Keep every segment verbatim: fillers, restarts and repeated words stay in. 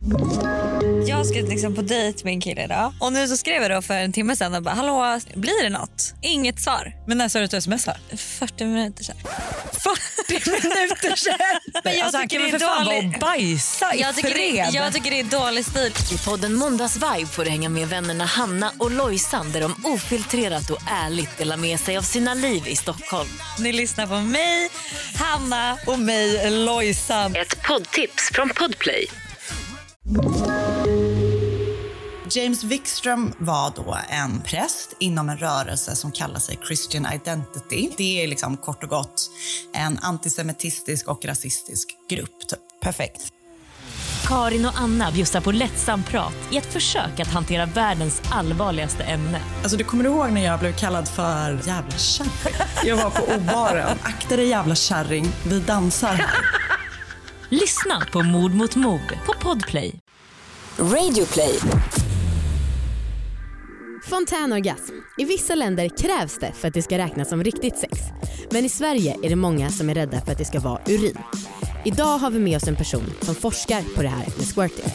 Jag ska liksom på dejt med en kille idag. Och nu så skrev jag då för en timme sedan och bara, hallå, blir det något? Inget svar. Men när sa du att du smsar? fyrtio minuter sedan. fyrtio minuter sedan? Men jag alltså, han kan väl för fan vara och bajsa i jag tycker, fred. det, jag tycker det är dålig stil. I podden Måndagsvibe får du hänga med vännerna Hanna och Lojsan där de ofiltrerat och ärligt delar med sig av sina liv i Stockholm. Ni lyssnar på mig, Hanna. Och mig, Lojsan. Ett poddtips från Podplay. James Wikström var då en präst inom en rörelse som kallar sig Christian Identity. Det är liksom kort och gott en antisemitistisk och rasistisk grupp. Typ. Perfekt. Karin och Anna bjussar på lättsam prat i ett försök att hantera världens allvarligaste ämne. Alltså, du kommer ihåg när jag blev kallad för jävla kärring? Jag var på O-baren. Akta dig jävla kärring, vi dansar. Lyssna på Mord mot mord på Podplay. Radioplay. Fontänorgasm. I vissa länder krävs det för att det ska räknas som riktigt sex. Men i Sverige är det många som är rädda för att det ska vara urin. Idag har vi med oss en person som forskar på det här med squirting.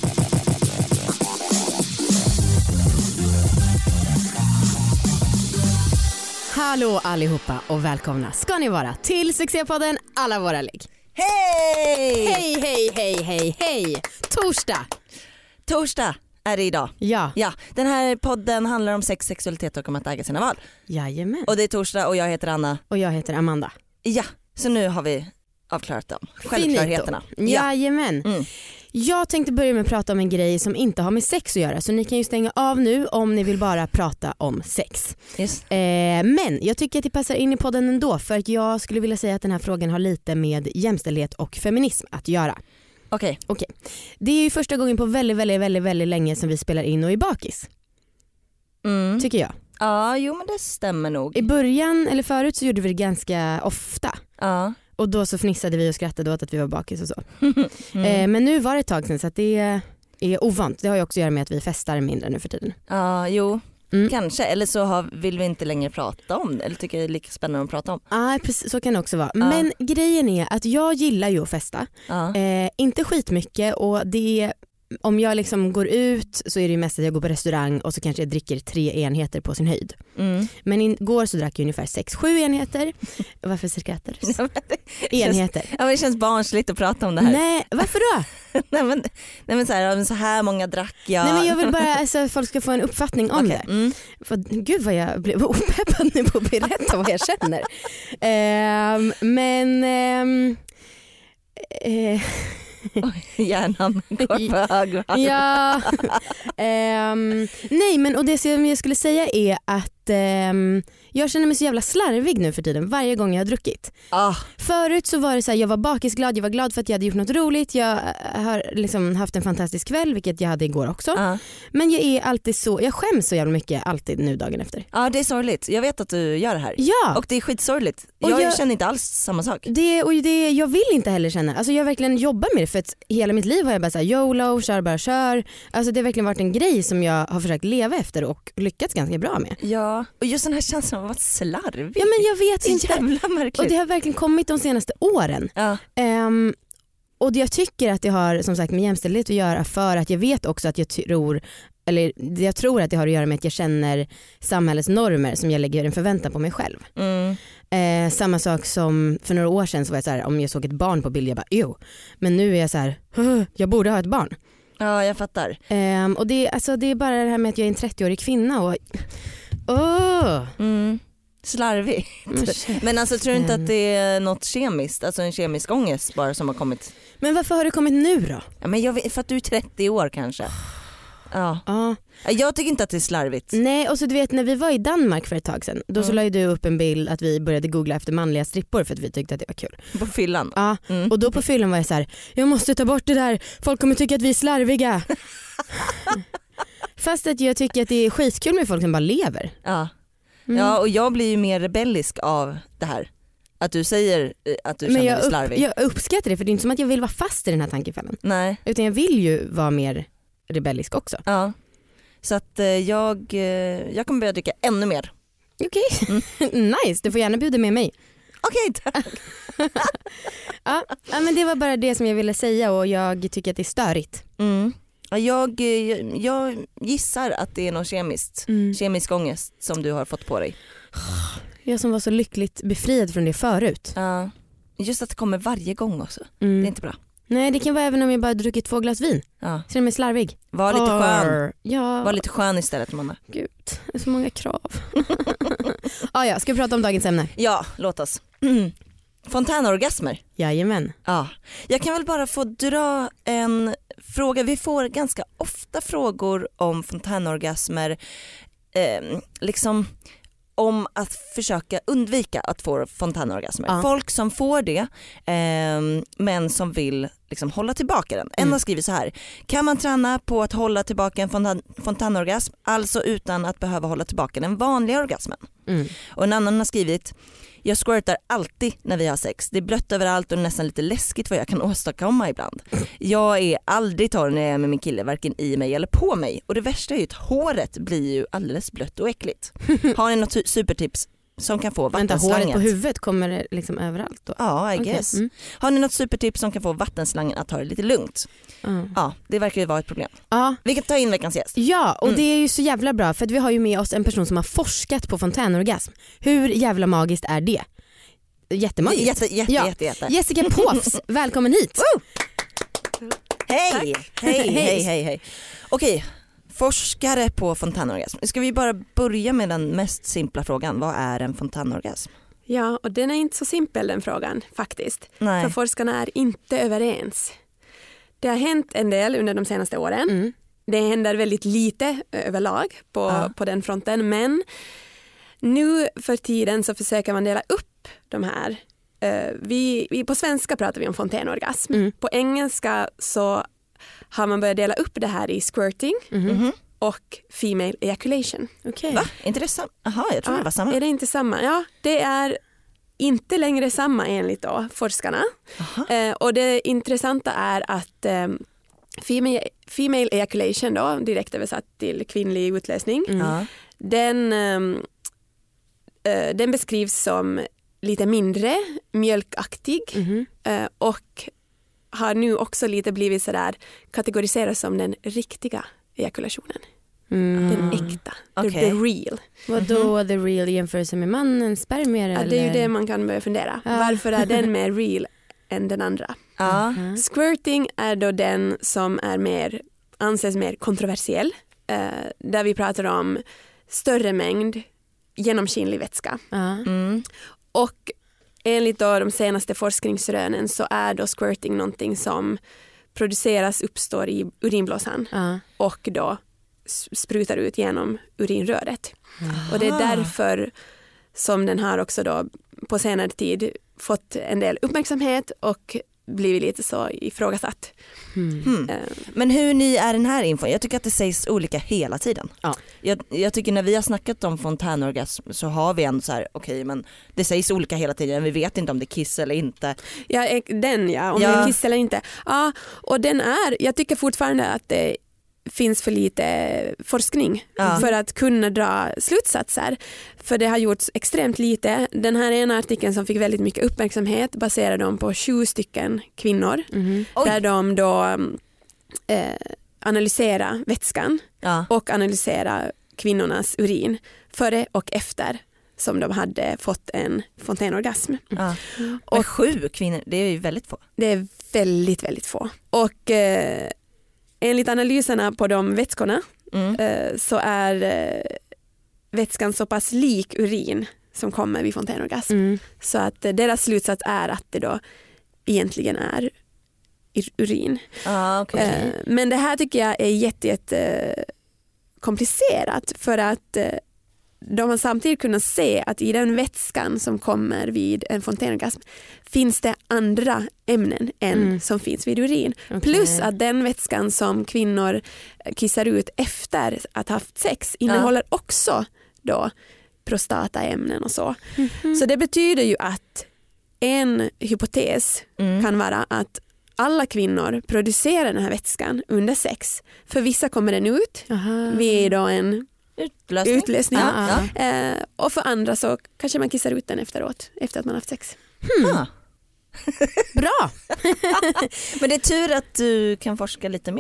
Hallå allihopa och välkomna ska ni vara till succépodden Alla våra ligg. Hej! Hej, hej, hej, hej, hej. Torsdag. Torsdag är det idag. Ja. Ja, den här podden handlar om sex, sexualitet och om att äga sina val. Jajamän. Och det är torsdag och jag heter Anna. Och jag heter Amanda. Ja, så nu har vi avklarat dem. Självklarheterna. Ja. Jajamän. Mm. Jag tänkte börja med att prata om en grej som inte har med sex att göra. Så ni kan ju stänga av nu om ni vill bara prata om sex. Yes. Eh, men jag tycker att det passar in i podden ändå. För att jag skulle vilja säga att den här frågan har lite med jämställdhet och feminism att göra. Okej. Okej. Det är ju första gången på väldigt, väldigt, väldigt, väldigt länge som vi spelar in och är bakis. Mm. Tycker jag. Ja, jo men det stämmer nog. I början, eller förut så gjorde vi det ganska ofta. Ja. Och då så fnissade vi och skrattade åt att vi var bakis och så. Mm. Eh, men nu var det ett tag sedan så att det är ovant. Det har ju också att göra med att vi festar mindre nu för tiden. Ja, jo. Mm. Kanske, eller så har, vill vi inte längre prata om det. Eller tycker det är lika spännande att prata om. Ja, precis, så kan det också vara. Ja. Men grejen är att jag gillar ju att festa. Ja. Eh, inte skitmycket och det är, om jag liksom går ut så är det ju mest att jag går på restaurang och så kanske jag dricker tre enheter på sin höjd. Mm. Men igår så drack jag ungefär sex, sju enheter. Varför skrattar du? Enheter. Ja, men det känns barnsligt att prata om det här. Nej, varför då? nej, men, nej men så här, så här många drack jag. Nej men jag vill bara alltså, att folk ska få en uppfattning om okay. det. Mm. För, gud vad jag blev opeppad nu på att berätta vad jag känner. um, men um, uh, Oj, hjärnan går på hög. ja, um, nej men och det som jag skulle säga är att um, jag känner mig så jävla slarvig nu för tiden varje gång jag har druckit. Ah. Förut så var det så här, jag var bakisglad, jag var glad för att jag hade gjort något roligt, jag har liksom haft en fantastisk kväll vilket jag hade igår också. Ah. Men jag är alltid så, jag skäms så jävla mycket alltid nu dagen efter. Ja, det är sorgligt. Jag vet att du gör det här. Ja. Och det är skitsorgligt. Och Jag, jag känner inte alls samma sak. Det, och det, jag vill inte heller känna, alltså jag verkligen jobbar med det för att hela mitt liv har jag bara såhär YOLO, kör bara kör. Alltså det har verkligen varit en grej som jag har försökt leva efter och lyckats ganska bra med. Ja, och just den här känslan av att vara slarvig. Ja men jag vet det är inte. Jävla märkligt. Och det har verkligen kommit de senaste åren. Ja. Um, och jag tycker att det har som sagt med jämställdhet att göra för att jag vet också att jag tror eller jag tror att det har att göra med att jag känner samhällets normer som jag lägger en förväntan på mig själv. Mm. Eh, samma sak som för några år sedan så var jag så här, om jag såg ett barn på bild jag bara ew. Men nu är jag så här, jag borde ha ett barn. Ja, jag fattar. Eh, och det, alltså, det är bara det här med att jag är en trettioårig kvinna och oh. Mm. Slarvig. Men alltså tror du inte att det är något kemiskt, alltså en kemisk ångest bara som har kommit? Men varför har det kommit nu då? Ja, men jag vet, för att du är trettio år kanske. Ja. Ja. Jag tycker inte att det är slarvigt. Nej, och så du vet när vi var i Danmark för ett tag sedan, då mm. så la ju du upp en bild att vi började googla efter manliga strippor för att vi tyckte att det var kul. På fyllan? Ja, mm. och då på fyllan var jag så här: jag måste ta bort det där, folk kommer tycka att vi är slarviga. Fast att jag tycker att det är skitkul med folk som bara lever. Ja. Mm. Ja, och jag blir ju mer rebellisk av det här. Att du säger att du känner dig slarvig. Men jag uppskattar det, för det är inte som att jag vill vara fast i den här tankefällan. Nej. Utan jag vill ju vara mer rebellisk också. Ja. Så att eh, jag, eh, jag kommer börja dricka ännu mer. Okej, okay. mm. Nice, du får gärna bjuda med mig. Okej, okay, tack. ja, ja, men det var bara det som jag ville säga och jag tycker att det är störigt. Mm. Jag, jag, jag gissar att det är någon kemiskt, Mm. kemisk ångest som du har fått på dig. Jag som var så lyckligt befriad från det förut. Ja. Just att det kommer varje gång också. Mm. Det är inte bra. Nej, det kan vara även om jag bara druckit två glas vin. Ja. Känner mig slarvig. Var lite skön. Ja, Var lite skön istället, Mona. gud. Det är så många krav. ah, ja, ska vi prata om dagens ämne? Ja, låt oss. Fontänorgasmer. Jajamän. Ja. Jag kan väl bara få dra en fråga. Vi får ganska ofta frågor om fontänorgasmer. Eh, liksom om att försöka undvika att få fontänorgasmer. Ja. Folk som får det eh, men som vill liksom hålla tillbaka den. En Mm. har skrivit så här: kan man träna på att hålla tillbaka en fontän- fontänorgasm, alltså utan att behöva hålla tillbaka den vanliga orgasmen? Mm. Och en annan har skrivit: jag squirtar alltid när vi har sex. Det är blött överallt och nästan lite läskigt vad jag kan åstadkomma ibland. Jag är aldrig torr när jag är med min kille, varken i mig eller på mig. Och det värsta är ju att håret blir ju alldeles blött och äckligt. Har ni något su- supertips som kan få Vänta, vattenslangen? håret på huvudet kommer det liksom överallt då? Ja, I Okej, guess. mm. Har ni något supertips som kan få vattenslangen att ta det lite lugnt? Ja. Ja, det verkar ju vara ett problem. Ja. Vi kan ta in veckans gäst. Ja, och Mm. det är ju så jävla bra för att vi har ju med oss en person som har forskat på fontänorgasm. Hur jävla magiskt är det? Jättemagiskt. Jätte, jätte, Ja. jätte, jätte. Jessica Påfs, välkommen hit. Hej, hej, hej, hej, hej. Okej, forskare på fontänorgasm. Ska vi bara börja med den mest simpla frågan. Vad är en fontänorgasm? Ja, och den är inte så simpel den frågan faktiskt. Nej. För forskarna är inte överens. Det har hänt en del under de senaste åren. Mm. Det händer väldigt lite överlag på, Ja. på den fronten. Men nu för tiden så försöker man dela upp de här. Uh, vi, vi, på svenska pratar vi om fontänorgasm. Mm. På engelska så har man börjat dela upp det här i squirting Mhm. och female ejaculation. Okej. Va? Inte det samma? Jaha, jag tror det var samma. Är det inte samma? Ja, det är inte längre samma enligt då forskarna. Eh, och det intressanta är att eh, female, female ejaculation då, direkt översatt till kvinnlig utlösning, Mm. Ja. den, eh, eh, den beskrivs som lite mindre mjölkaktig Mhm. eh, och har nu också lite blivit sådär kategoriserad som den riktiga ejakulationen. Mm. Den äkta, the, Okej. the real. Vadå the real jämförelse med mannens spermier? Ja, eller? det är ju det man kan börja fundera. Ja. Varför är den mer real än den andra? Ja. Mm. Squirting är då den som är mer, anses mer kontroversiell. Eh, där vi pratar om större mängd genomskinlig vätska. Ja. Mm. Och enligt då de senaste forskningsrönen så är då squirting någonting som produceras, uppstår i urinblåsan Ja. och då s- sprutar ut genom urinröret. Och det är därför som den har också då på senare tid fått en del uppmärksamhet och blivit lite så ifrågasatt. Hmm. Eh, Men hur ny är den här infon? Jag tycker att det sägs olika hela tiden. Ja. Jag, jag tycker när vi har snackat om fontänorgasm så har vi ändå så här, okej, men det sägs olika hela tiden. Vi vet inte om det är kiss eller inte. Ja, eh, den ja, om Ja. det är kiss eller inte. Ja, och den är, jag tycker fortfarande att det finns för lite forskning Ja. för att kunna dra slutsatser. För det har gjorts extremt lite. Den här ena artikeln som fick väldigt mycket uppmärksamhet baserade de på sju stycken kvinnor. Mhm. Oj. Där de då eh, analyserar vätskan Ja. och analysera kvinnornas urin före och efter som de hade fått en fontänorgasm. Ja. Och sju kvinnor, det är ju väldigt få. Det är väldigt, väldigt få. Och eh, enligt analyserna på de vätskorna Mm. eh, så är eh, vätskan så pass lik urin som kommer vid fontänorgasm. Mm. Så att eh, deras slutsats är att det då egentligen är i- urin. Ja, okej. Eh, men det här tycker jag är jätte, jätte eh, komplicerat för att eh, de har samtidigt kunnat se att i den vätskan som kommer vid en fontänorgasm finns det andra ämnen än Mm. som finns vid urin. Okej. Plus att den vätskan som kvinnor kissar ut efter att ha haft sex innehåller också då prostataämnen och så. Så det betyder ju att en hypotes Mm. kan vara att alla kvinnor producerar den här vätskan under sex. För vissa kommer den ut Aha. vid då en Utlösning. utlösning. Ja, ja. Eh, och för andra så kanske man kissar ut den efteråt, efter att man haft sex. Ah. Bra! Men det är tur att du kan forska lite mer.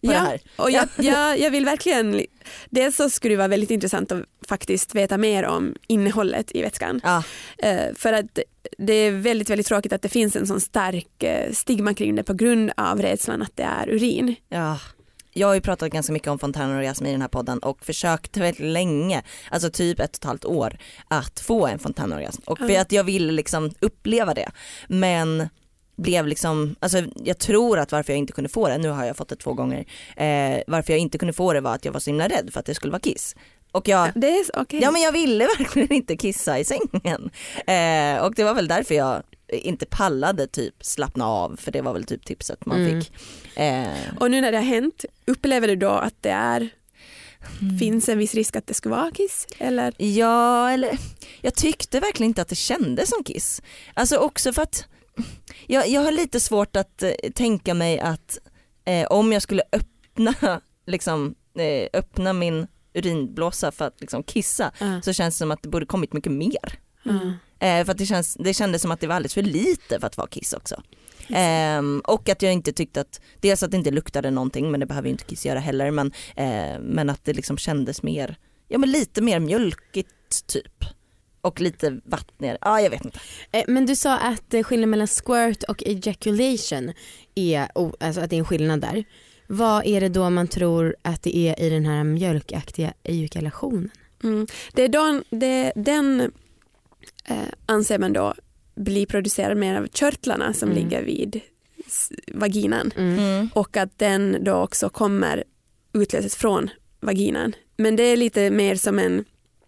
på ja, det här. Och jag, jag, jag vill verkligen, dels så skulle det vara väldigt intressant att faktiskt veta mer om innehållet i vätskan. Ja. Uh, för att det är väldigt, väldigt tråkigt att det finns en sån stark uh, stigma kring det på grund av rädslan att det är urin. Ja. Jag har ju pratat ganska mycket om fontänorgasm i den här podden och försökt väldigt länge, alltså typ ett och ett halvt år, att få en fontänorgasm. Och för att jag ville liksom uppleva det. Men blev liksom, alltså jag tror att varför jag inte kunde få det, nu har jag fått det två gånger, eh, varför jag inte kunde få det var att jag var så himla rädd för att det skulle vara kiss. Och jag, det är okay. Ja men jag ville verkligen inte kissa i sängen. Eh, och det var väl därför jag inte pallade typ slappna av, för det var väl typ tipset man mm. fick. Eh. Och nu när det har hänt, upplever du då att det är mm. finns en viss risk att det ska vara kiss? Eller? Ja, eller jag tyckte verkligen inte att det kändes som kiss. Alltså också för att jag, jag har lite svårt att eh, tänka mig att eh, om jag skulle öppna liksom, eh, öppna min urinblåsa för att liksom, kissa uh. så känns det som att det borde kommit mycket mer. Mm. Eh, för att det, känns, det kändes som att det var alldeles för lite för att vara kiss också. Eh, och att jag inte tyckte att, dels att det inte luktade någonting, men det behöver ju inte kiss göra heller, men, eh, men att det liksom kändes mer, ja men lite mer mjölkigt typ. Och lite vattnigare, ja jag vet inte. Eh, men du sa att eh, skillnaden mellan squirt och ejaculation är, oh, alltså att det är en skillnad där. Vad är det då man tror att det är i den här mjölkaktiga ejakulationen? Mm. Det är då, det, den eh, anser man då blir producerad mer av körtlarna som mm. ligger vid vaginan. Mm. Och att den då också kommer utlösas från vaginan. Men det är lite mer som en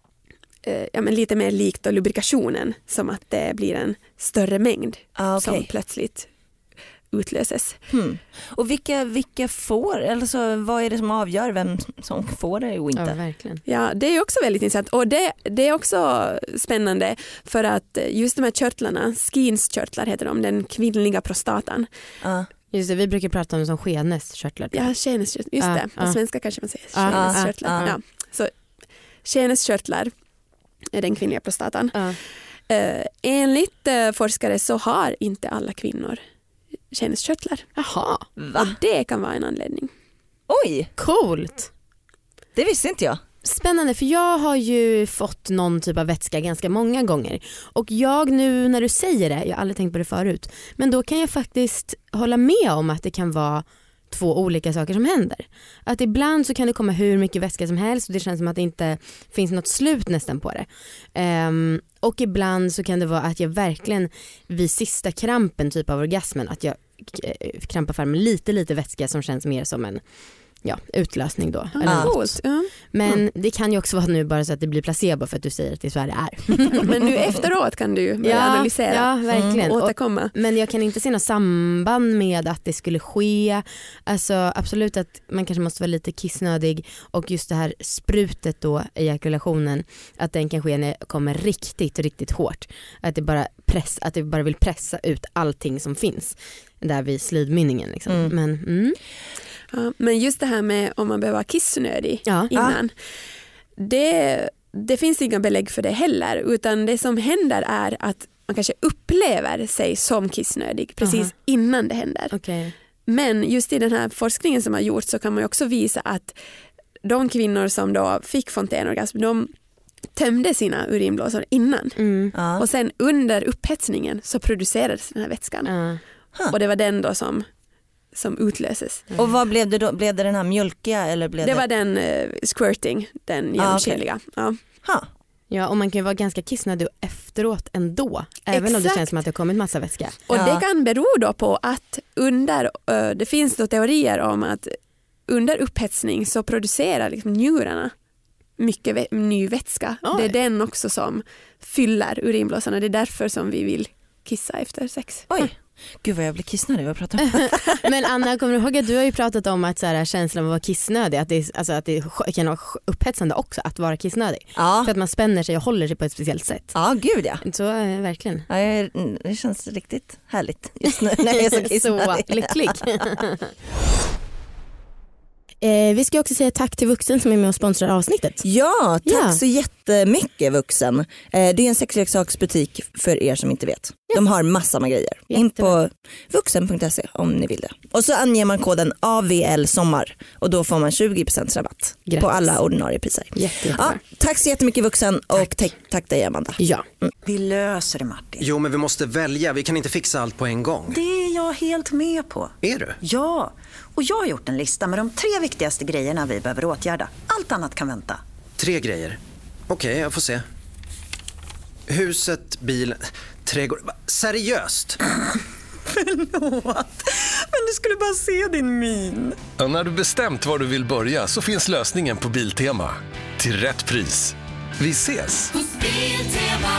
eh, ja, men lite mer likt då lubrikationen, som att det blir en större mängd ah, okay. som plötsligt utlöses. Hmm. Och vilka, vilka får, alltså vad är det som avgör vem som får det och inte? Ja, verkligen. Ja, det är också väldigt intressant och det, det är också spännande för att just de här körtlarna, Skins körtlar heter de, den kvinnliga prostatan. Uh. Just det, vi brukar prata om som skeneskörtlar. Ja, skeneskörtlar, just uh, det. På uh. svenska kanske man säger skeneskörtlar. Uh, uh. Ja. Så skeneskörtlar är den kvinnliga prostatan. Uh. Uh, enligt uh, forskare så har inte alla kvinnor könskörtlar. Jaha. Va? Och det kan vara en anledning. Oj, coolt. Det visste inte jag. Spännande, för jag har ju fått någon typ av vätska ganska många gånger. Och jag nu när du säger det, jag har aldrig tänkt på det förut, men då kan jag faktiskt hålla med om att det kan vara två olika saker som händer. Att ibland så kan det komma hur mycket vätska som helst och det känns som att det inte finns något slut nästan på det. Um, och ibland så kan det vara att jag verkligen vid sista krampen typ av orgasmen att jag krampar fram lite lite vätska som känns mer som en ja, utlösning då. Mm. Eller något. Mm. Men mm. det kan ju också vara nu bara så att det blir placebo för att du säger att det är så här det är. Men nu efteråt kan du börja ja, analysera ja, verkligen. och återkomma. Och, men jag kan inte se något samband med att det skulle ske. Alltså absolut att man kanske måste vara lite kissnödig och just det här sprutet då, ejakulationen, att den kan ske när det kommer riktigt, riktigt hårt. Att det bara, press, att det bara vill pressa ut allting som finns där vid slidmynningen. Liksom. Mm. Men, mm. Ja, men just det här med om man behöver vara kissnödig ja. innan, ja. det, det finns inga belägg för det heller, utan det som händer är att man kanske upplever sig som kissnödig precis uh-huh. innan det händer. Okay. Men just i den här forskningen som har gjorts så kan man också visa att de kvinnor som då fick fontänorgasm, de tömde sina urinblåsor innan. Mm. Uh. Och sen under upphetsningen så producerades den här vätskan. Uh. Huh. Och det var den då som som utlöses. Mm. Och vad blev det då? Blev det den här mjölkiga eller blev det? Det var den uh, squirting, den genomskinliga. Ah, okay. Ja. Huh. Ja, och man kan ju vara ganska kissnödig efteråt ändå. Även Exakt. Om det känns som att det har kommit massa vätska. Och ja. det kan bero då på att under, uh, det finns då teorier om att under upphetsning så producerar liksom njurarna mycket vä- ny vätska. Oj. Det är den också som fyller urinblåsarna. Det är därför som vi vill kissa efter sex. Oj. Gud vad jag blir kissnödig vad pratar om. Men Anna, kommer du ihåg att du har ju pratat om att så här, känslan av att vara kissnödig, att det, alltså, att det kan vara upphetsande också att vara kissnödig. Ja. För att man spänner sig och håller sig på ett speciellt sätt. Ja, gud ja. Så äh, verkligen. Ja, det känns riktigt härligt just nu när jag är så kissnödig. Så lycklig. Eh, vi ska också säga tack till Vuxen som är med och sponsrar avsnittet. Ja, tack ja. så jättemycket jättemycket Vuxen. Eh, det är en sexleksaksbutik för er som inte vet. Ja. De har massor med grejer. Jättebra. In på vuxen punkt se om ni vill det. Och så anger man koden A V L sommar och då får man tjugo procent rabatt. Grattis. På alla ordinarie priser. Ja, tack så jättemycket Vuxen och tack, tack dig Amanda. Ja. Mm. Vi löser det Martin. Jo men vi måste välja, vi kan inte fixa allt på en gång. Det är jag helt med på. Är du? Ja, och jag har gjort en lista med de tre viktigaste grejerna vi behöver åtgärda. Allt annat kan vänta. Tre grejer? Okej, okay, jag får se. Huset, bilen, trädgård. Seriöst? Förlåt, men du skulle bara se din min. Ja, när du bestämt var du vill börja så finns lösningen på Biltema. Till rätt pris. Vi ses! Hos Biltema.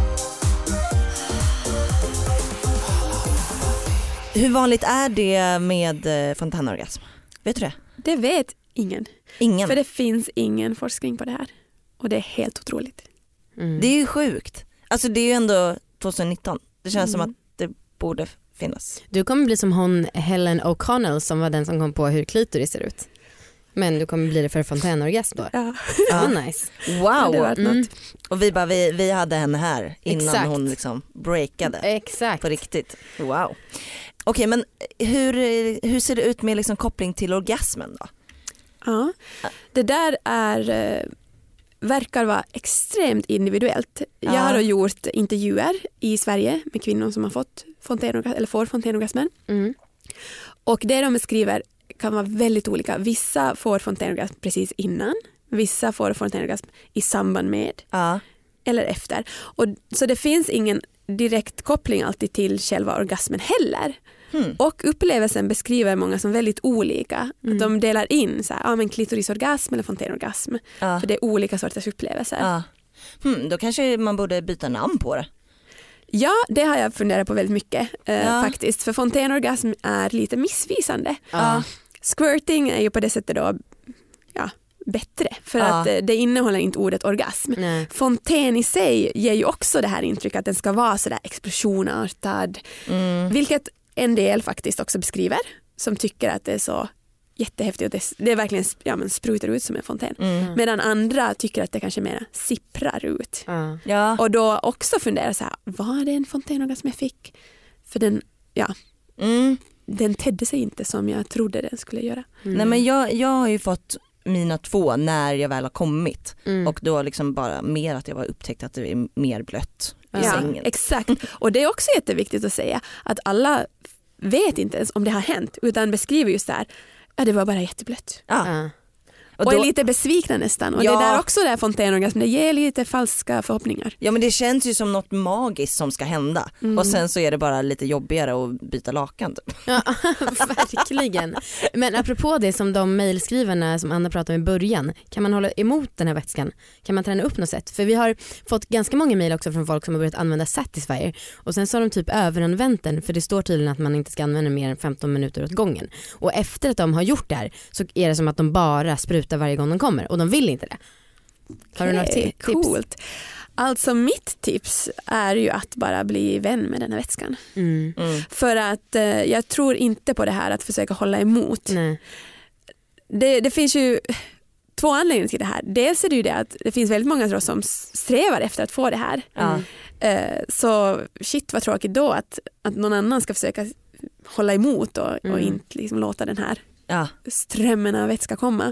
Hur vanligt är det med fontänorgasm? Vet du det? Det vet ingen. Ingen? För det finns ingen forskning på det här. Och det är helt otroligt. Mm. Det är ju sjukt. Alltså det är ju ändå tjugonitton. Det känns mm. som att det borde finnas. Du kommer bli som hon Helen O'Connell som var den som kom på hur klitoris ser ut. Men du kommer bli det för fontänorgasm då. Ja. Ja, nice. Wow. Ja, mm. Och vi bara vi, vi hade henne här innan Exakt. hon liksom breakade. Exakt. På riktigt. Wow. Okej, okay, men hur, hur ser det ut med liksom koppling till orgasmen då? Ja. Det där är verkar vara extremt individuellt. Ja. Jag har då gjort intervjuer i Sverige med kvinnor som har fått fontänorgasm eller får fontänorgasmen. Mm. Och det de beskriver kan vara väldigt olika. Vissa får fontänorgasm precis innan. Vissa får fontänorgasm i samband med. Ja. Eller efter. Och, så det finns ingen direkt koppling alltid till själva orgasmen heller. Mm. Och upplevelsen beskriver många som väldigt olika. Mm. Att de delar in så här, ja, men klitorisorgasm eller fontänorgasm. Ja. För det är olika sorters upplevelser. Ja. Hmm, då kanske man borde byta namn på det. Ja, det har jag funderat på väldigt mycket eh, ja. faktiskt. För fontänorgasm är lite missvisande. Ja. Squirting är ju på det sättet då ja, bättre. För ja. att eh, det innehåller inte ordet orgasm. Nej. Fontän i sig ger ju också det här intrycket att den ska vara sådär explosionartad. Mm. Vilket en del faktiskt också beskriver. Som tycker att det är så jättehäftigt och det, det är verkligen ja, men sprutar ut som en fontän. Mm. Medan andra tycker att det kanske mer sipprar ut. Mm. Ja. Och då också funderar så här, var det en fontänorgasm jag fick? För den, ja, mm. den tedde sig inte som jag trodde den skulle göra. Mm. Nej, men jag, jag har ju fått mina två när jag väl har kommit. Mm. Och då liksom bara mer att jag var upptäckt att det är mer blött i ja, sängen. Exakt. Och det är också jätteviktigt att säga att alla vet inte ens om det har hänt utan beskriver just det här. Ja, det var bara jätteblött. Ja. Och, och då, är lite besvikna nästan. Och ja. det där också där fontänorgasm, det ger lite falska förhoppningar. Ja, men det känns ju som något magiskt som ska hända. Mm. Och sen så är det bara lite jobbigare att byta lakan. Typ. Ja, verkligen. Men apropå det som de mejlskrivarna som Anna pratade om i början, kan man hålla emot den här vätskan? Kan man träna upp något sätt? För vi har fått ganska många mejl också från folk som har börjat använda Satisfyer. Och sen så har de typ överanvänt den, för det står tydligen att man inte ska använda mer än femton minuter åt gången. Och efter att de har gjort det här så är det som att de bara sprutar varje gång de kommer och de vill inte det. Har du några tips? Coolt. Alltså mitt tips är ju att bara bli vän med den här vätskan. Mm. Mm. För att eh, jag tror inte på det här att försöka hålla emot. Nej. Det, det finns ju två anledningar till det här. Dels är det ju det att det finns väldigt många som strävar efter att få det här. Mm. Eh, så shit vad tråkigt då att, att någon annan ska försöka hålla emot och, mm. och inte liksom låta den här ja. strömmen av vätska komma.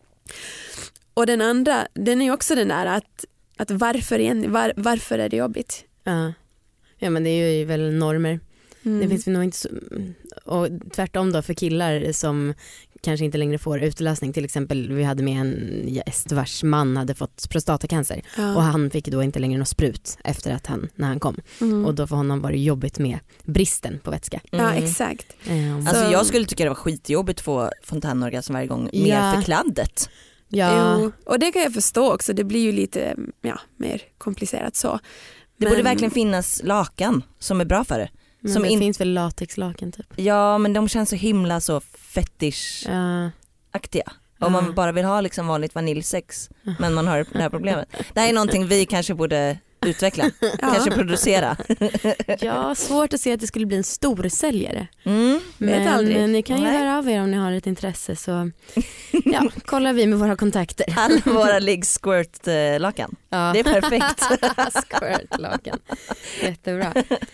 Och den andra, den är ju också den där att, att varför, igen, var, varför är det jobbigt? Ja. ja, men det är ju väl normer. Mm. Det finns väl nog inte så, och tvärtom då för killar som kanske inte längre får utlösning. Till exempel vi hade med en gäst vars man hade fått prostatacancer ja. och han fick då inte längre något sprut efter att han, när han kom. Mm. Och då för honom var det jobbigt med bristen på vätska. Mm. Ja, exakt. Mm. Alltså jag skulle tycka det var skitjobbigt att få fontänorgasm varje gång mer ja. för kladdet. Ja. Jo, och det kan jag förstå också. Det blir ju lite ja, mer komplicerat så. Det men... borde verkligen finnas lakan som är bra för det. Men som det in... finns väl latexlakan typ. Ja, men de känns så himla så fetish-aktiga. Ja. Om man bara vill ha liksom vanligt vaniljsex, ja. men man har det här problemet. Det här är någonting vi kanske borde utveckla, kanske producera. Ja, svårt att se att det skulle bli en stor säljare. Mm, men aldrig. Ni kan ju Nej. höra av er om ni har ett intresse, så ja, kollar vi med våra kontakter. Alla våra ligg squirt-lakan. Ja. Det är perfekt. Squirt-lakan. Jättebra.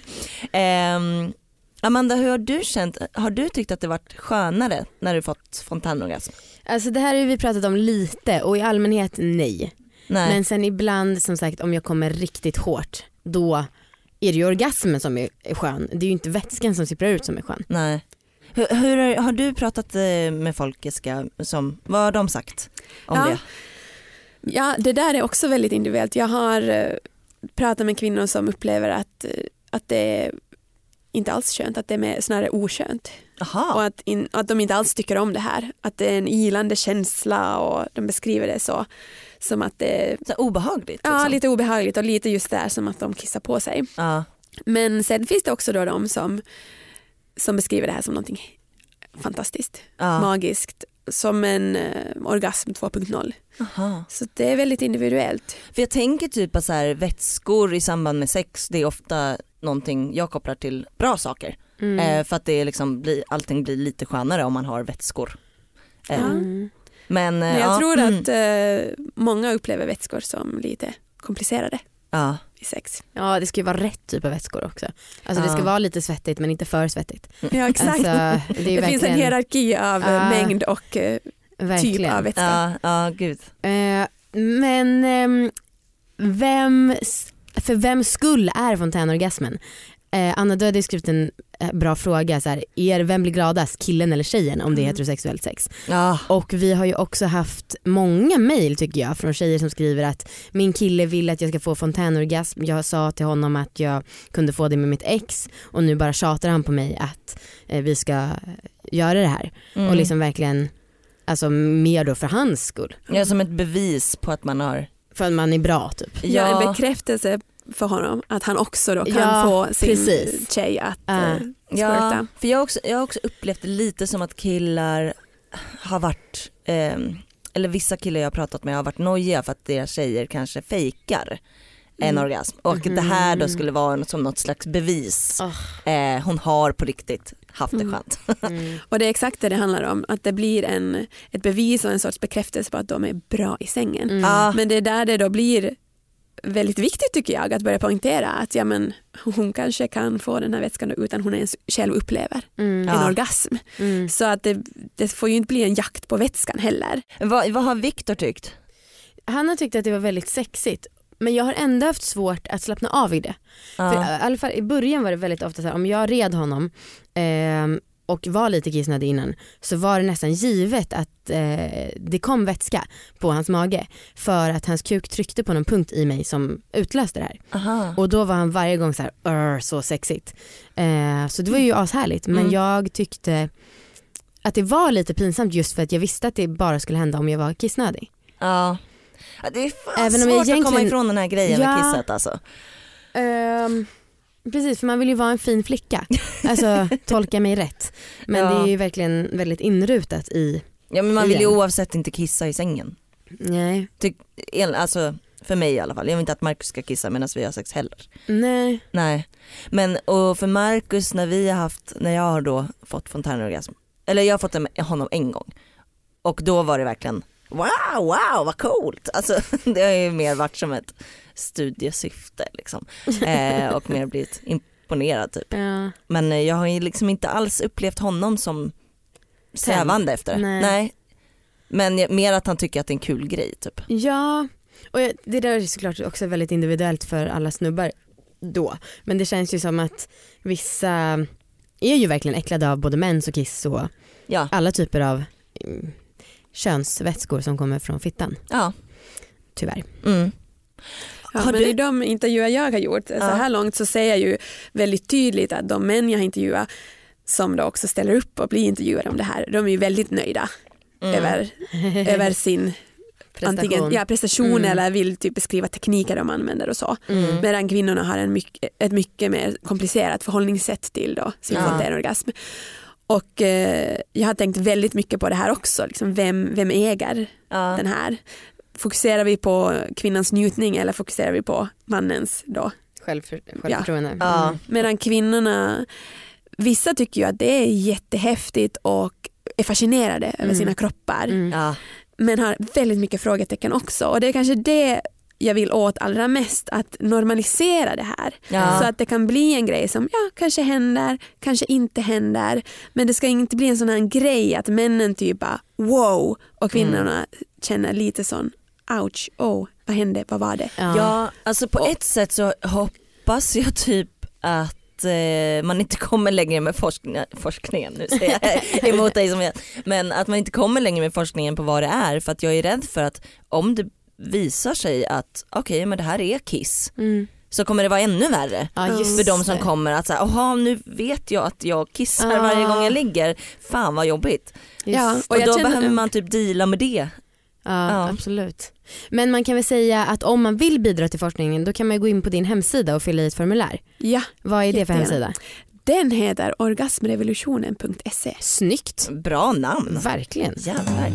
Um, Amanda, hur har du känt? Har du tyckt att det varit skönare när du fått fontänorgasm? Alltså det här har vi pratat om lite och i allmänhet nej. Nej. Men sen ibland, som sagt, om jag kommer riktigt hårt, då är det ju orgasmen som är skön. Det är ju inte vätskan som sipprar ut som är skön. Nej. Hur, hur har, har du pratat med folk, Jessica, som, vad har de sagt om ja. det? Ja, det där är också väldigt individuellt. Jag har uh, pratat med kvinnor som upplever att, uh, att det är inte alls skönt, att det är mer, snarare oskönt. Aha. Och att, in, att de inte alls tycker om det här. Att det är en ilande känsla och de beskriver det så som att det är så obehagligt. Liksom. Ja, lite obehagligt och lite just där som att de kissar på sig. Ja. Men sen finns det också då de som, som beskriver det här som någonting fantastiskt, Ja. magiskt, som en uh, orgasm två punkt noll. Aha. Så det är väldigt individuellt. För jag tänker typ att så här, vätskor i samband med sex, det är ofta någonting jag kopplar till bra saker. Mm. Eh, för att det är liksom blir, allting blir lite skönare om man har vätskor. Eh, Mm. Men, eh, Men jag ja. tror mm. att uh, många upplever vätskor som lite komplicerade Ja. i sex. Ja, det ska ju vara rätt typ av vätskor också. Alltså det Ja. ska vara lite svettigt men inte för svettigt. Ja, exakt. Alltså, det är det verkligen, finns en hierarki av uh, Ja. mängd och uh, verkligen. typ av vätska. Ja, ja, gud. Eh, men eh, vem, för vem skull är fontänorgasmen? Eh, Anna, du hade skrivit en eh, bra fråga. Så här, är, vem blir gladast, killen eller tjejen om det är Mm. heterosexuellt sex? Ja. Och vi har ju också haft många mejl tycker jag från tjejer som skriver att min kille vill att jag ska få fontänorgasm. Jag sa till honom att jag kunde få det med mitt ex och nu bara tjatar han på mig att eh, vi ska göra det här. Mm. Och liksom verkligen, alltså mer då för hans skull. Ja, som ett bevis på att man har... För att man är bra typ. Ja, Ja. en bekräftelse för honom att han också då kan Ja, få sin precis. tjej att Ja. uh, Ja, squirta. för jag har också, jag har också upplevt det lite som att killar har varit, eh, eller vissa killar jag har pratat med har varit nojiga för att deras tjejer kanske fejkar en Mm. orgasm. Och Mhm. det här då skulle vara som något slags bevis. Oh. Eh, hon har på riktigt haft det Mm. skönt. Mm. Och det är exakt det det handlar om, att det blir en, ett bevis och en sorts bekräftelse på att de är bra i sängen. Mm. Ja. Men det är där det då blir väldigt viktigt tycker jag att börja poängtera att ja, men hon kanske kan få den här vätskan utan hon ens själv upplever Mm. en Ja. orgasm. Mm. Så att det, det får ju inte bli en jakt på vätskan heller. vad, vad har Viktor tyckt? Han har tyckt att det var väldigt sexigt. Men jag har ändå haft svårt att slappna av i det. Ja. För, i alla fall i början var det väldigt ofta så här, om jag red honom ehm, och var lite kissnödig innan, så var det nästan givet att eh, det kom vätska på hans mage för att hans kuk tryckte på någon punkt i mig som utlöste det här. Aha. Och då var han varje gång så här, "Arr, så sexigt." Eh, så det var ju ashärligt. Men Mm. jag tyckte att det var lite pinsamt just för att jag visste att det bara skulle hända om jag var kissnödig. Ja. Ja, det är fan Även om svårt jag att komma egentligen- ifrån den här grejen Ja. med kisset alltså. Ehm, precis, för man vill ju vara en fin flicka. Alltså tolka mig rätt. Men Ja. det är ju verkligen väldigt inrutat i. Ja, men man vill ju Igen. oavsett inte kissa i sängen. Nej. Ty- en- alltså för mig i alla fall. Jag vill inte att Marcus ska kissa medan vi har sex heller. Nej. Nej. Men och för Marcus när vi har haft, när jag har då fått fontänorgasm, eller jag har fått det med honom en gång. Och då var det verkligen wow, wow, vad coolt. Alltså det har ju mer varit som ett studiesyfte liksom. Eh, och mer blivit imponerad typ. Ja. Men eh, jag har ju liksom inte alls upplevt honom som strävande efter. Nej. Nej. Men jag- mer att han tycker att det är en kul grej typ. Ja, och jag- det där är såklart också väldigt individuellt för alla snubbar då. Men det känns ju som att vissa är ju verkligen äcklade av både mens och kiss och Ja. alla typer av mm, könsvätskor som kommer från fittan. Ja. Tyvärr. Mm. Ja, Har men du- i de intervjuer jag har gjort så Ja. här långt så ser jag ju väldigt tydligt att de män jag har intervjuat som då också ställer upp och blir intervjuade om det här, de är ju väldigt nöjda Mm. över, över sin Prestation. antingen ja, prestation Mm. eller vill typ beskriva tekniker de använder och så. Mm. Medan kvinnorna har en mycket, ett mycket mer komplicerat förhållningssätt till då, sin Ja. fontänorgasm. Och eh, jag har tänkt väldigt mycket på det här också, liksom vem, vem äger Ja. den här. fokuserar vi på kvinnans njutning eller fokuserar vi på mannens då? Självför, självförtroende. Ja. Mm. Medan kvinnorna, vissa tycker ju att det är jättehäftigt och är fascinerade mm. över sina kroppar. Mm. Ja. Men har väldigt mycket frågetecken också. Och det är kanske det jag vill åt allra mest, att normalisera det här. Ja. Så att det kan bli en grej som ja, kanske händer, kanske inte händer. Men det ska inte bli en sån här grej att männen typ bara wow och kvinnorna mm. känner lite sån ouch, oh, vad hände, vad var det? Ja, ja alltså på och. ett sätt så hoppas jag typ att eh, man inte kommer längre med forskning, forskningen, nu säger jag emot dig som jag, men att man inte kommer längre med forskningen på vad det är, för att jag är rädd för att om det visar sig att okej, okay, men det här är kiss mm. så kommer det vara ännu värre ja, för de som det. kommer att säga, jaha, nu vet jag att jag kissar ah. varje gång jag ligger, fan vad jobbigt. Ja, och, och då känner... behöver man typ deala med det. Ja, ja, absolut. Men man kan väl säga att om man vill bidra till forskningen, då kan man gå in på din hemsida och fylla i ett formulär. Ja. Vad är det för hemsida? Den heter orgasmrevolutionen punkt se. Snyggt. Bra namn. Verkligen. Jävlar.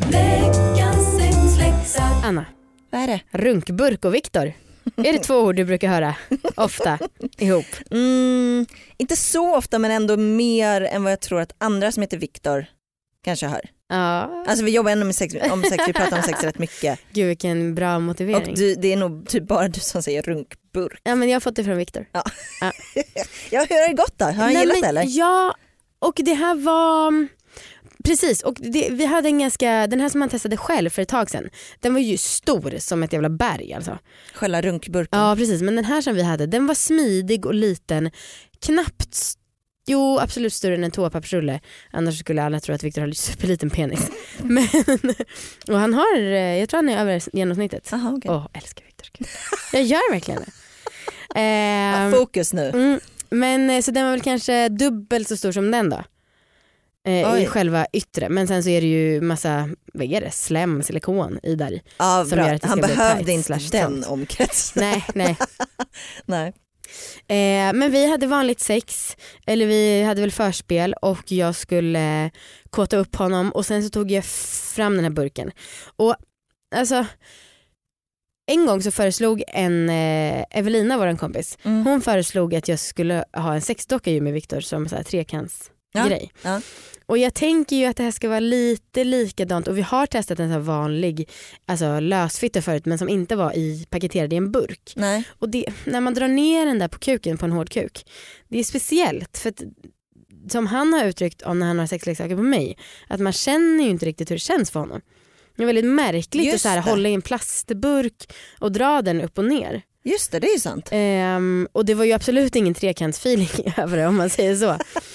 Anna. Vad är det? Runkburk och Viktor. Är det två ord du brukar höra ofta ihop? Mm, inte så ofta, men ändå mer än vad jag tror att andra som heter Viktor kanske hör. Ja. Alltså vi jobbar ändå med sex, om sex, vi pratar om sex rätt mycket. Gud, vilken bra motivering. Och du, det är nog typ bara du som säger runkburk. Ja, men jag har fått det från Viktor. Ja. Ja. Ja, hur har det gått då? Har han gillat det eller? Ja, och det här var... Precis, och det, vi hade en ganska, den här som man testade själv för ett tag sedan, den var ju stor som ett jävla berg alltså. Själva runkburken. Ja, precis, men den här som vi hade, den var smidig och liten, knappt, jo absolut större än en toapappersrulle, annars skulle alla tro att Viktor har en superliten penis. Men, och han har, jag tror han är över genomsnittet. Aha, okay. Åh, älskar Viktor. Jag gör verkligen det. Eh, Fokus nu. Mm, men så den var väl kanske dubbelt så stor som den då. Eh, i själva yttre, men sen så är det ju massa, vad är det, slem, silikon i där. Ja, som bra. Gör att det han behövde inte den trångt. omkretsen. Nej, nej. nej. Eh, men vi hade vanligt sex, eller vi hade väl förspel, och jag skulle eh, kåta upp honom, och sen så tog jag fram den här burken. Och alltså en gång så föreslog en eh, Evelina, våran kompis, mm. hon föreslog att jag skulle ha en sexdocka ju med Viktor som så här trekants ja. grej. Ja. Och jag tänker ju att det här ska vara lite likadant, och vi har testat en sån här vanlig alltså lösfitta förut, men som inte var i paketerad i en burk. Nej. Och det, när man drar ner den där på kuken på en hård kuk, det är speciellt, för att, som han har uttryckt om när han har sexleksaker på mig, att man känner ju inte riktigt hur det känns för honom. Det är väldigt märkligt Just att så här, hålla i en plastburk och dra den upp och ner. Just det, det är ju sant. Ehm, och det var ju absolut ingen trekantsfeeling över det, om man säger så.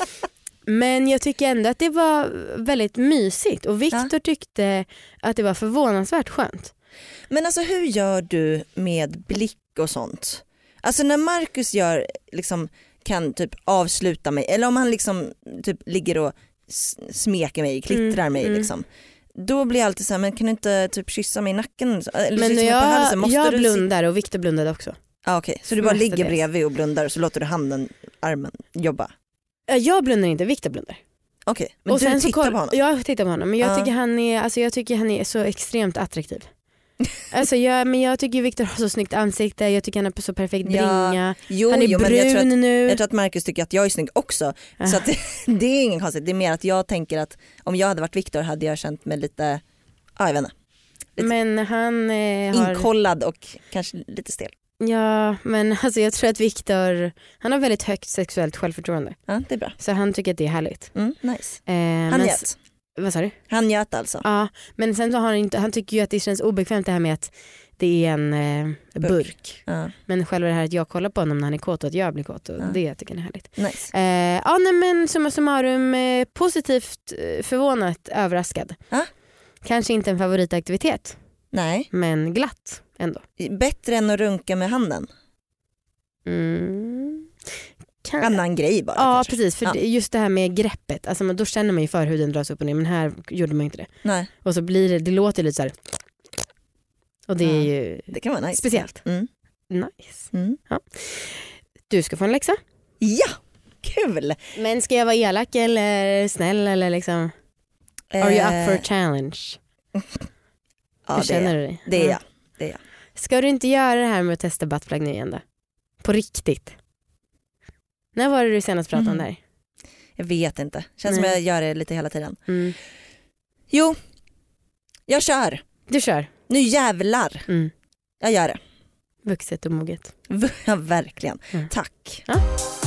Men jag tycker ändå att det var väldigt mysigt, och Viktor ja. tyckte att det var förvånansvärt skönt. Men alltså hur gör du med blick och sånt? Alltså när Marcus gör liksom, kan typ avsluta mig, eller om han liksom typ ligger och smeker mig, klittrar mm, mig mm. liksom. Då blir jag alltid så här, men kan du inte typ kyssa mig i nacken? Eller men jag, halsen, måste jag du blundar och Viktor blundade också. Ah, okej, okay. Så du bara ligger bredvid och blundar, och så låter du handen, armen jobba? Jag blundar inte, Viktor blundar. Okej, okay. Men och du sen tittar koll- på honom? Jag tittar på honom, men jag, uh. tycker han är, alltså jag tycker han är så extremt attraktiv. Alltså jag, men jag tycker Viktor har så snyggt ansikte, jag tycker han har så perfekt bringa. Ja. Jo, han är jo, brun men jag tror att, nu. Jag tror att Marcus tycker att jag är snygg också. Uh. Så att det, det är ingen konstigt, det är mer att jag tänker att om jag hade varit Viktor hade jag känt mig lite, ja jag vet inte. Lite men han eh, har... inkollad och kanske lite stel. Ja, men alltså jag tror att Viktor, han har väldigt högt sexuellt självförtroende. Ja, det är bra. Så han tycker att det är härligt. Mm, nice. Eh, han men, njöt. Vad sa du? Han njöt alltså. Ja, men sen så har han inte, han tycker ju att det känns obekvämt det här med att det är en eh, burk. burk. Ja. Men själva det här att jag kollar på honom när han är kåt och att jag blir kåt, och ja. det tycker jag är härligt. Nice. Eh, ja, nej, men summa summarum eh, positivt eh, förvånat, överraskad. Ja. Kanske inte en favoritaktivitet. Nej. Men glatt ändå. Bättre än att runka med handen. Mm. Kan... Annan grej bara. Ja, kanske. precis. För ja. just det här med greppet. Alltså, då känner man ju för hur den dras upp och ner. Men här gjorde man inte det. Nej. Och så blir det, det låter lite så här. Och det ja. är ju det kan vara nice. Speciellt. Mm. Nice. Mm. Ja. Du ska få en läxa. Ja, kul. Men ska jag vara elak eller snäll eller liksom? Eh... Are you up for a challenge? Ja, hur det känner är. du dig? Det är mm. jag. det är jag. Ska du inte göra det här med att testa buttplug nu igen då? På riktigt? När var det du senast pratade mm. om det här? Jag vet inte. Känns Nej. som jag gör det lite hela tiden. Mm. Jo, jag kör. Du kör? Nu jävlar. Mm. Jag gör det. Vuxet och moget. Ja, verkligen. Mm. Tack. Ja.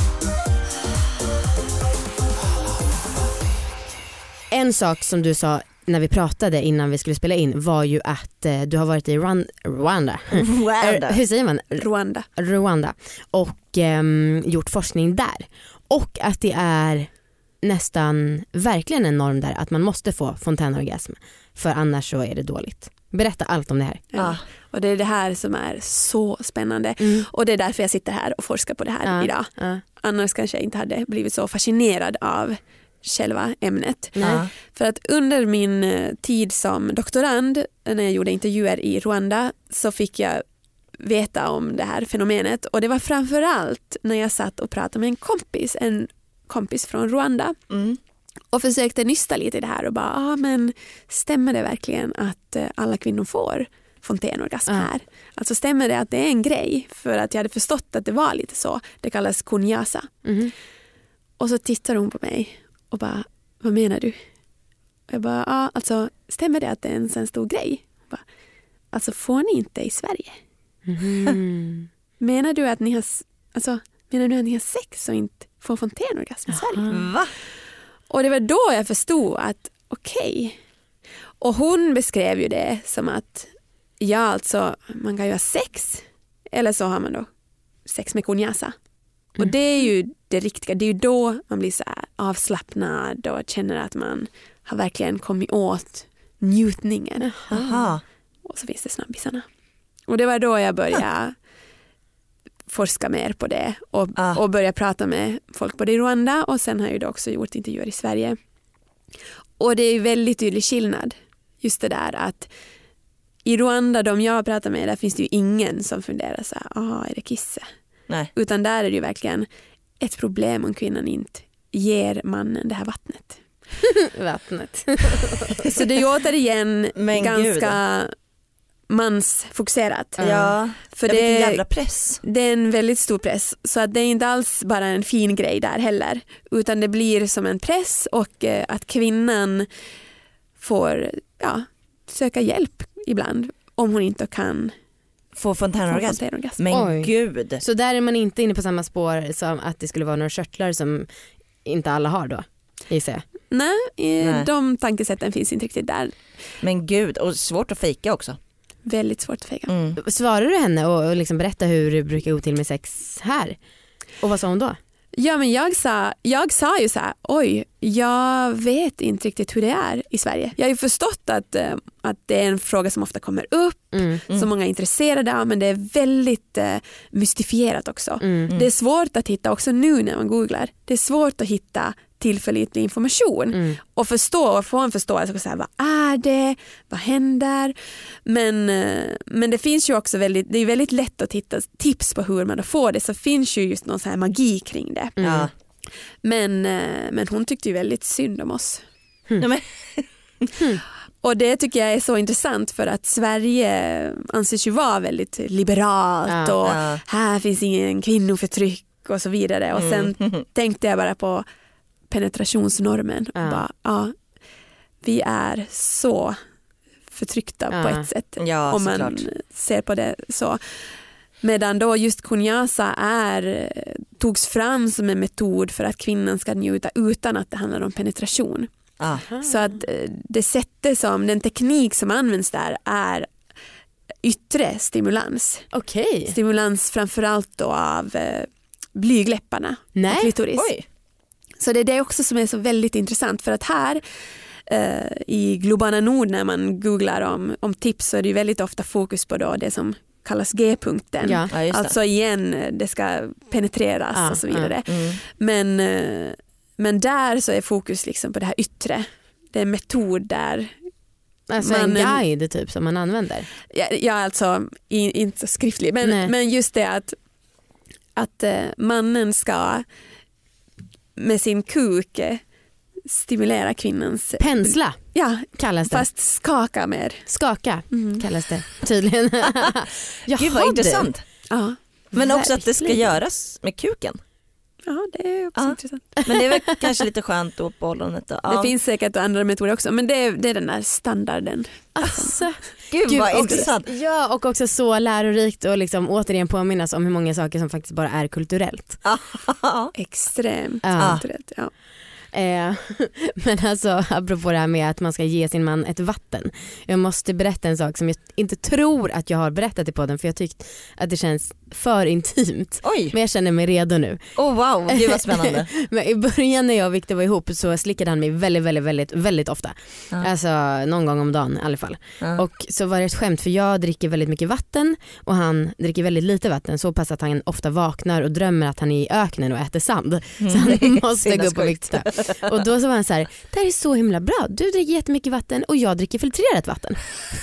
En sak som du sa när vi pratade innan vi skulle spela in var ju att eh, du har varit i Rwanda. Rwanda. Rwanda. Hur säger man? Rwanda. Rwanda. Och eh, gjort forskning där. Och att det är nästan verkligen en norm där att man måste få fontänorgasm. För annars så är det dåligt. Berätta allt om det här. Ja. Och det är det här som är så spännande. Mm. Och det är därför jag sitter här och forskar på det här Ja. idag. Ja. Annars kanske jag inte hade blivit så fascinerad av själva ämnet. Nej. För att under min tid som doktorand, när jag gjorde intervjuer i Rwanda, så fick jag veta om det här fenomenet. Och det var framförallt när jag satt och pratade med en kompis, en kompis från Rwanda. Mm. Och försökte nysta lite i det här och bara, ah, men stämmer det verkligen att alla kvinnor får fontänorgasm här? Mm. Alltså stämmer det att det är en grej? För att jag hade förstått att det var lite så. Det kallas kunyasa. Mm. Och så tittar hon på mig och bara, vad menar du? Och jag bara, ja, alltså stämmer det att det är en sån stor grej? Och bara, alltså får ni inte i Sverige? Mm. Menar du att ni har, alltså, menar du att ni har sex och inte får fontänorgasm i Sverige? Va? Och det var då jag förstod att okej. Okay. Och hon beskrev ju det som att ja, alltså man kan ju ha sex eller så har man då sex med kunyasa. Mm. Och det är ju det riktiga. Det är ju då man blir så här avslappnad och känner att man har verkligen kommit åt njutningen. Aha. Och så finns det snabbisarna. Och det var då jag började ah. forska mer på det och, ah. och börja prata med folk både i Rwanda och sen har jag ju också gjort intervjuer i Sverige. Och det är väldigt tydlig skillnad. Just det där att i Rwanda, de jag pratar med, där finns det ju ingen som funderar så här, aha, är det kisse? Nej. Utan där är det ju verkligen ett problem om kvinnan inte ger mannen det här vattnet. Vattnet. Så det är ju återigen Men ganska Gud. mansfokuserat. Ja, för ja, det vilken är, jävla press. det är en väldigt stor press. Så att det är inte alls bara en fin grej där heller. Utan det blir som en press och eh, att kvinnan får ja, söka hjälp ibland om hon inte kan få fontänorgasm. Men Oj. gud. Så där är man inte inne på samma spår som att det skulle vara några körtlar som inte alla har då, gissar jag. Nej, Nej, de tankesätten finns inte riktigt där. Men gud, och svårt att fejka också. Väldigt svårt att fejka. Mm. Svarar du henne och, och liksom berätta hur du brukar gå till med sex här? Och vad sa hon då? Ja, men jag sa, jag sa ju så här, oj, jag vet inte riktigt hur det är i Sverige. Jag har ju förstått att, att det är en fråga som ofta kommer upp, mm, mm. som många är intresserade av, men det är väldigt uh, mystifierat också. Mm. Det är svårt att hitta, också nu när man googlar, det är svårt att hitta tillförlitlig information mm. och förstå och få en förståelse och säga, vad är det, vad händer, men, men det finns ju också väldigt, det är väldigt lätt att hitta tips på hur man får det, så finns ju just någon så här magi kring det. Mm. men, men hon tyckte ju väldigt synd om oss. Mm. Ja, men... mm. Och det tycker jag är så intressant för att Sverige anses ju vara väldigt liberalt ja, och ja. här finns ingen kvinnoförtryck och så vidare och sen mm. tänkte jag bara på penetrationsnormen och ja. bara, ja, vi är så förtryckta ja. på ett sätt ja, om man såklart. ser på det så. Medan då just kunyasa är, togs fram som en metod för att kvinnan ska njuta utan att det handlar om penetration. Ah. Så att det sättet som, den teknik som används där är yttre stimulans. Okej. Stimulans framförallt då av blygläpparna Nej. och klitoris. Oj. Så det är det också som är så väldigt intressant för att här eh, i Globala Nord när man googlar om, om tips så är det väldigt ofta fokus på då det som kallas G-punkten. Ja. Ja, just det. Alltså igen, det ska penetreras Ja, och så vidare. ja. Mm. Men, eh, men där så är fokus liksom på det här yttre. Det är en metod där Alltså man, en guide typ som man använder. Ja, ja alltså in, inte så skriftlig men, men just det att, att eh, mannen ska med sin kuk stimulera kvinnans... Pensla Ja, kallas det. fast skaka mer. Skaka Mm. kallas det tydligen. Gud vad intressant. Ja, Men också att det ska verkligen. göras med kuken. Ja, det är också Ja. intressant. Men det är väl kanske lite skönt då på ollonet. Då. Ja. Det finns säkert andra metoder också, men det är, det är den där standarden. Alltså, Gud, Gud, vad också- intressant. ja, och också så lärorikt och liksom återigen påminnas om hur många saker som faktiskt bara är kulturellt. Extremt. Ja. Kulturellt, ja. Eh, men alltså apropå det här med att man ska ge sin man ett vatten. Jag måste berätta en sak som jag inte tror att jag har berättat i podden, för jag tyckte att det känns för intimt. Oj, Men jag känner mig redo nu. oh, wow, gud vad spännande. Men i början när jag och Victor var ihop så slickade han mig väldigt, väldigt, väldigt, väldigt ofta. Ja. Alltså någon gång om dagen i alla fall. Ja. Och så var det ett skämt, för jag dricker väldigt mycket vatten och han dricker väldigt lite vatten, så pass att han ofta vaknar och drömmer att han är i öknen och äter sand. Så han måste gå upp och vikta. Och då så var han så här: det här är så himla bra, du dricker jättemycket vatten och jag dricker filtrerat vatten.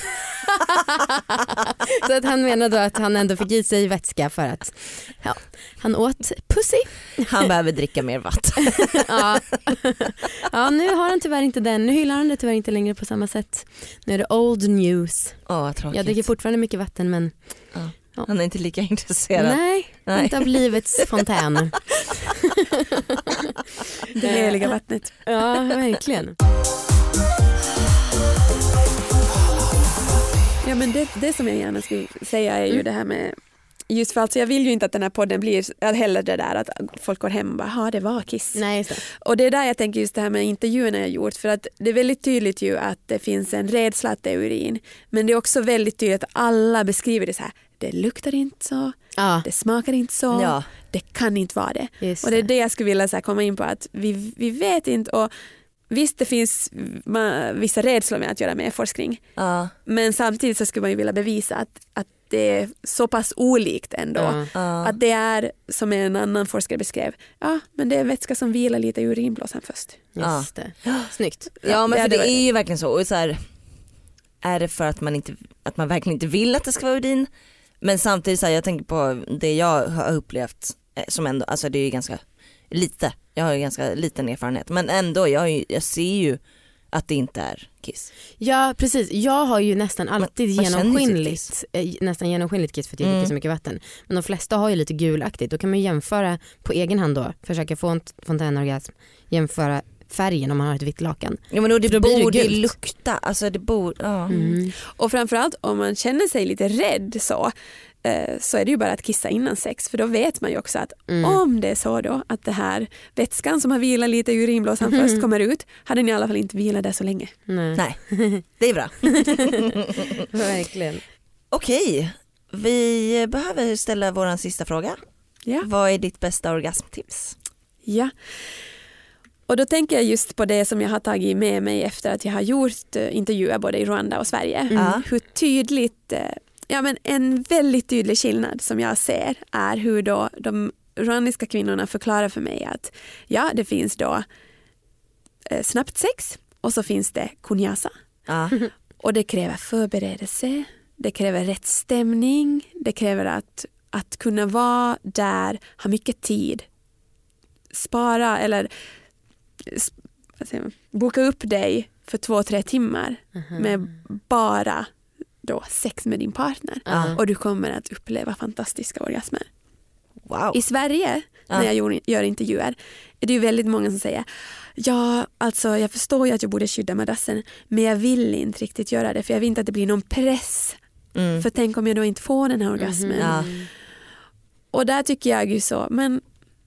Så att han menar då att han ändå fick i sig vätska för att ja, han åt pussy. Han behöver dricka mer vatten. Ja. Ja, nu har han tyvärr inte den. Nu hyllar han det tyvärr inte längre på samma sätt. Nu är det old news. Åh, vad tråkigt. Jag dricker fortfarande mycket vatten, men Ja. Ja. Han är inte lika intresserad. nej, Nej. inte av livets fontän. Det heliga vattnet. Ja, verkligen. Ja, men det, det som jag gärna skulle säga är ju Mm. det här med, just för alltså jag vill ju inte att den här podden blir heller det där att folk går hem och bara, ja det var Kiss. Nej, just det. Och det är där jag tänker just det här med intervjuerna jag gjort, för att det är väldigt tydligt ju att det finns en rädsla att det är urin, men det är också väldigt tydligt att alla beskriver det så här: det luktar inte så, Ja, det smakar inte så, Ja. det kan inte vara det. just Och det är det. det jag skulle vilja så här komma in på, att vi, vi vet inte, och visst det finns ma, vissa rädslor med att göra mer forskning, Ja. men samtidigt så skulle man ju vilja bevisa att, att det är så pass olikt ändå. Ja. Ja. Att det är, som en annan forskare beskrev, ja men det är vätska som vilar lite i urinblåsan först. Just det. Snyggt. Ja, men det för hade det varit- är ju verkligen så. Och så här, är det för att man, inte, att man verkligen inte vill att det ska vara urin? Men samtidigt så här, jag tänker på det jag har upplevt eh, som ändå, alltså det är ju ganska lite, jag har ju ganska liten erfarenhet, men ändå, jag, har ju, jag ser ju att det inte är kiss. Ja, precis. Jag har ju nästan alltid man känner ju sitt genomskinligt, eh, nästan genomskinligt kiss för att jag Mm. dricker så mycket vatten. Men de flesta har ju lite gulaktigt. Då kan man jämföra på egen hand då, försöka få en fontänorgasm, jämföra färgen om man har ett vitt lakan. Ja, men då, det Då blir det borde ju gult. lukta, alltså det borde, ja. Mm. Och framförallt om man känner sig lite rädd så, eh, så är det ju bara att kissa innan sex, för då vet man ju också att Mm. om det är så då att det här vätskan som har vilat lite i urinblåsan Mm. först kommer ut, hade ni i alla fall inte vilat där så länge. Nej. Nej, det är bra. Verkligen. Okej, vi behöver ställa våran sista fråga. Ja. Vad är ditt bästa orgasmtips? Ja. Och då tänker jag just på det som jag har tagit med mig efter att jag har gjort eh, intervjuer både i Rwanda och Sverige. Mm. Hur tydligt, eh, ja men en väldigt tydlig skillnad som jag ser är hur då de rwandiska kvinnorna förklarar för mig att ja, det finns då eh, snabbt sex och så finns det kunyasa. Ja. Och det kräver förberedelse, det kräver rätt stämning, det kräver att, att kunna vara där, ha mycket tid, spara eller sp- vad säger man, boka upp dig för två, tre timmar med bara då sex med din partner. Ja. Och du kommer att uppleva fantastiska orgasmer. Wow. I Sverige, Ja. när jag gör, gör intervjuer, är det ju väldigt många som säger ja, alltså jag förstår ju att jag borde skydda madrassen, men jag vill inte riktigt göra det, för jag vill inte att det blir någon press. Mm. För tänk om jag då inte får den här orgasmen. Ja. Och där tycker jag ju så, men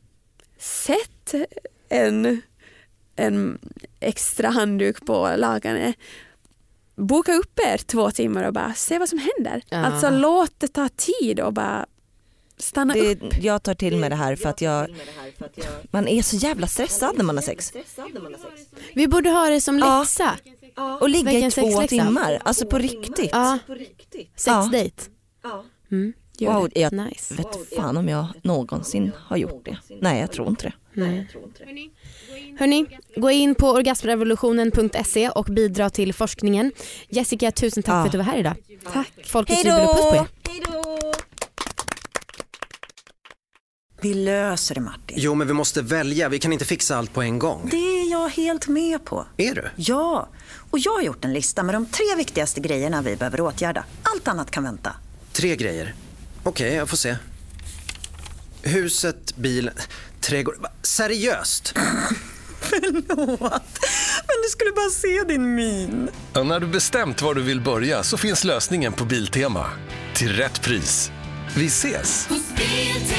sätt en, en extra handduk på lakanet. Boka upp er två timmar och bara se vad som händer. Ja. Alltså låt det ta tid och bara stanna Det, upp. jag tar till med det här för att jag, man är så jävla stressad när man har sex. Vi borde ha det som Ja. läxa. Och ligga i Vilken två sexläxa? timmar, alltså på riktigt. Ja. Sexdate. Mm. Gör Wow, det. jag Nice. vet fan om jag någonsin har gjort det. Nej, jag tror inte det. Nej. Hörni, gå in på orgasmrevolutionen punkt se och bidra till forskningen. Jessica, tusen tack Ja. för att du var här idag. Tack. Folkets Hej jubel och puss på er. då! Vi löser det, Martin. Jo, men vi måste välja. Vi kan inte fixa allt på en gång. Det är jag helt med på. Är du? Ja, och jag har gjort en lista med de tre viktigaste grejerna vi behöver åtgärda. Allt annat kan vänta. Tre grejer. Okej, okay, jag får se. Huset, bilen, trädgård. Seriöst? Förlåt, men du skulle bara se din min. Ja, när du bestämt var du vill börja så finns lösningen på Biltema. Till rätt pris. Vi ses! Hos Biltema.